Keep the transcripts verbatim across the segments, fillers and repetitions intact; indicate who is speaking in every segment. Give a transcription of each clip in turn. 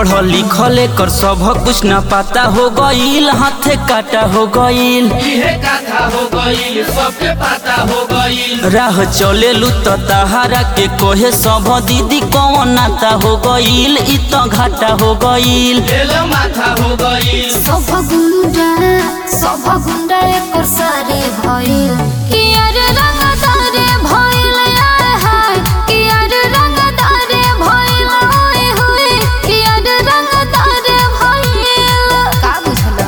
Speaker 1: पढ़ल लिखल कर सब कुछ न पता हो गईल, हाथे काटा हो गईल,
Speaker 2: सबके पता हो गईल।
Speaker 1: राह चले लू तो तहारा के कोहे सब दीदी कौन नाता हो गईल, इ तो घाटा हो गईल,
Speaker 2: माथा हो गईल।
Speaker 3: सब गुंडा सब गुंडा एकर सारे भइल कि अरे रंगदारे भइल यार हाय कि अरे रंगदारे भइल होय होय कि अरे रंगदारे भइल। का बुझला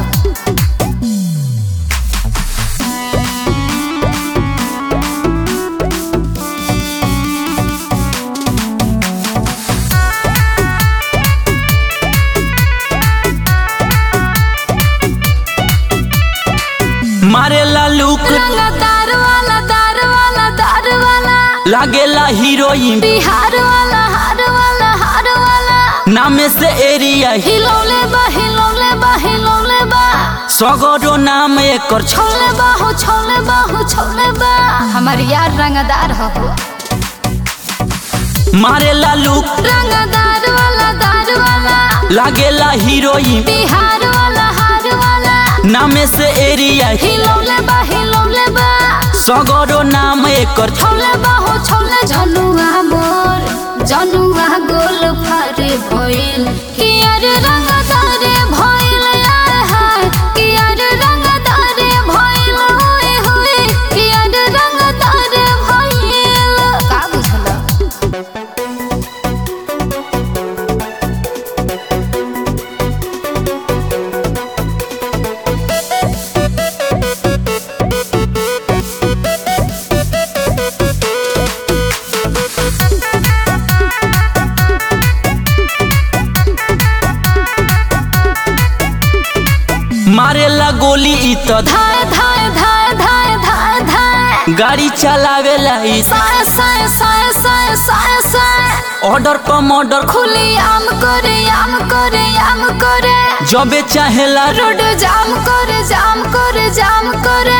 Speaker 1: मारेला लुक
Speaker 3: रंगदार वाला दार वाला दार वाला
Speaker 1: लागेला हीरोइन,
Speaker 3: बिहार वाला हार वाला हार वाला
Speaker 1: नामे से एरिया
Speaker 3: हिलौले बा हिलौले बा हिलौले बा
Speaker 1: सगरो नाम एकर
Speaker 3: छोले बा हो छोले बा हो छोले बा। हमार यार रंगदार हो
Speaker 1: मारेला लुक
Speaker 3: रंगदार वाला दार वाला
Speaker 1: लागेला हीरोइन,
Speaker 3: बिहार वाला हार वाला
Speaker 1: नामे से एरिया
Speaker 3: हिलौले बा हिलौले बा
Speaker 1: सगरो नाम एकर
Speaker 3: छोले बा हो छोले। जनुआ मोर जनुआ गोल फारे भइल कि अरे रंगदारे भइल यार हाय कि अरे रंगदारे भइल होय होय कि अरे रंगदारे भइल। का बुझला
Speaker 1: मारेला गोली इ तो
Speaker 3: धाय धाय धाय धाय धाय धाय
Speaker 1: गाड़ी चलावेला इ
Speaker 3: साय साय साय साय साय साय
Speaker 1: ऑर्डर पर मर्डर
Speaker 3: खुली आम करे आम करे आम करे
Speaker 1: जबे चाहेला
Speaker 3: रोड जाम करे जाम करे जाम करे।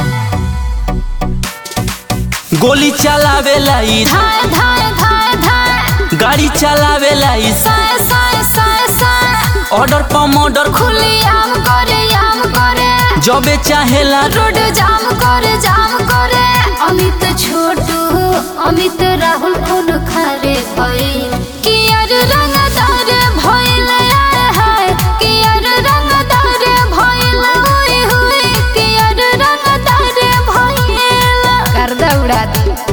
Speaker 1: गोली चलावेला इ
Speaker 3: धाय धाय धाय धाय
Speaker 1: गाड़ी चलावेला इ
Speaker 3: साय साय साय साय
Speaker 1: ऑर्डर पर मर्डर
Speaker 3: खुली आम करे आम करे
Speaker 1: जबे चाहेला
Speaker 3: रोड जाम करे जाम करे। अमित छोटू अमित राहुल कौन खारे भइल कि अरे रंगदारे भइल यार हाय कि अरे रंगदारे भइल होय होय कि अरे रंगदारे भइल। गर्दा उड़ा दी।